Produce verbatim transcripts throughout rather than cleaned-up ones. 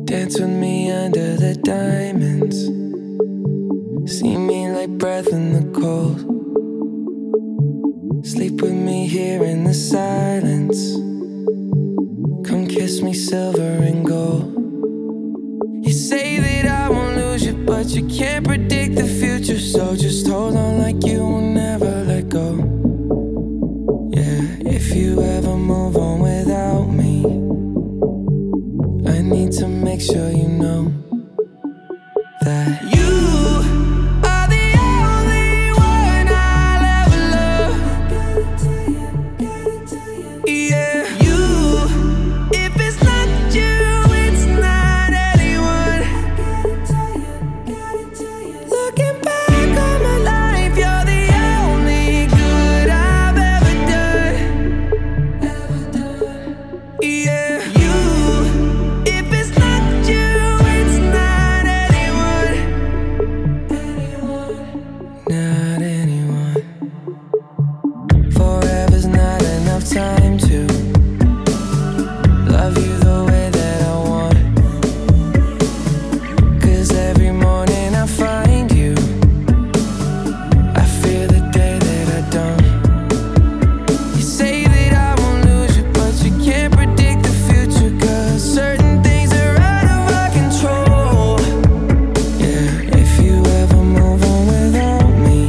Dance with me under the diamonds. See me like breath in the cold. Sleep with me here in the silence. Come kiss me silver and gold. You say that I won't lose you, but you can't predict the future. So just hold on like you will never let go. Yeah, if you ever move on without me, I need to make sure you know that you are the only one I'll ever love. Yeah, you, if it's not you, it's not anyone. Looking back on my life, you're the only good I've ever done. Yeah, you, if it's not you, it's not anyone. Not anyone. Forever's not enough time to love you the way that I want. 'Cause every morning I find you, I fear the day that I don't. You say that I won't lose you, but you can't predict the future. 'Cause certain things are out of our control. Yeah, if you ever move on without me,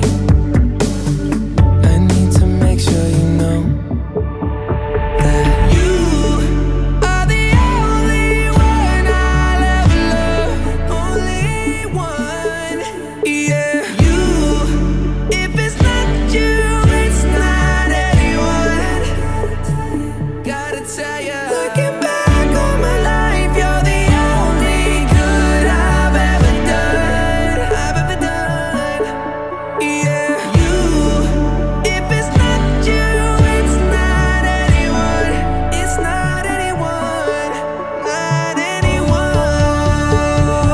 I need to make sure you know that you are the only one I'll ever love. Only one. Yeah, you, if it's not you, it's not anyone. Gotta tell ya, looking back on my life, you're the only good I've ever done. I've ever done. Yeah, you, if it's not you, it's not anyone. It's not anyone. Not anyone.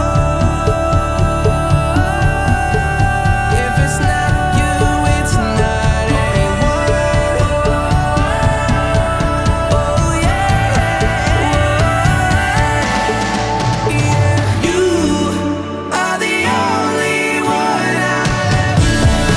If it's not you, it's not anyone. Oh yeah. Yeah, you are the only one I'll ever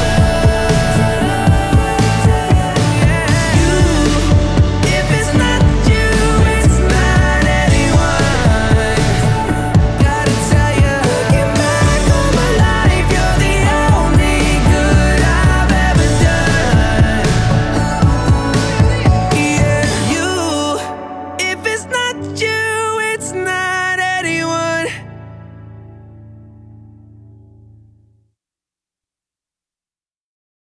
love. Yeah, you, if it's not you, it's not anyone. Gotta tell ya, looking back on my life, you're the only good I've ever done. Yeah, you, if it's not you,